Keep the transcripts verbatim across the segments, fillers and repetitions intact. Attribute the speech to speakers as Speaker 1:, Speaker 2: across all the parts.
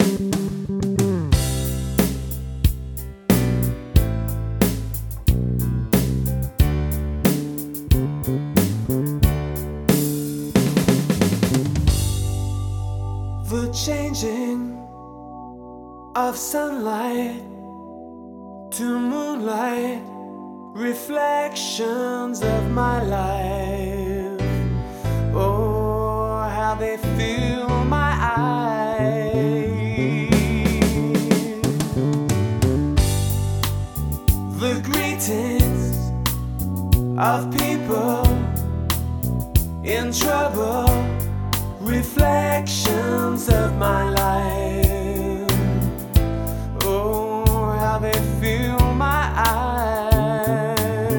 Speaker 1: The changing of sunlight to moonlight, reflections of my life. Oh, how they fill my eyes. The greetings of people in trouble, reflections of my life. Oh, how they fill my eyes.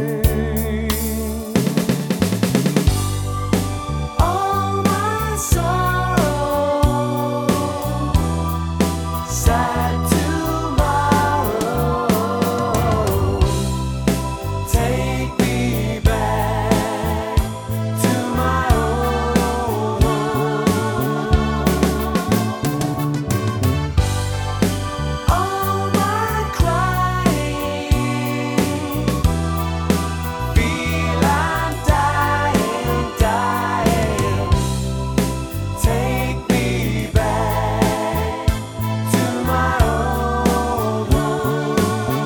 Speaker 1: All my sorrow, sad tomorrow, take me back to my old home. All my crying, feel I'm dying, dying. Take me back to my old home.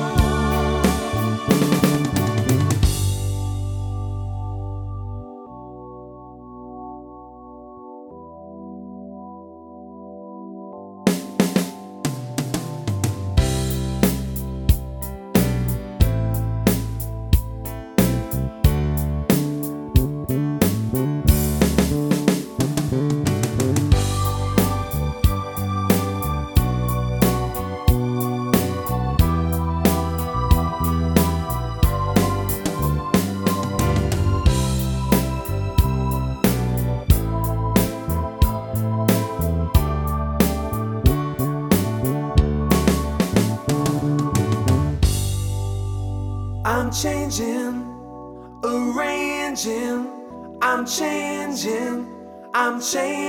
Speaker 1: I'm changing, arranging, I'm changing, I'm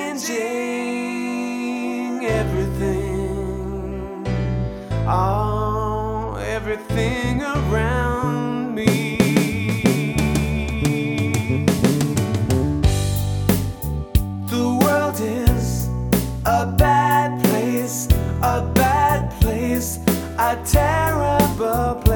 Speaker 1: changing everything, oh, everything around me. The world is a bad place, a bad place, a terrible place.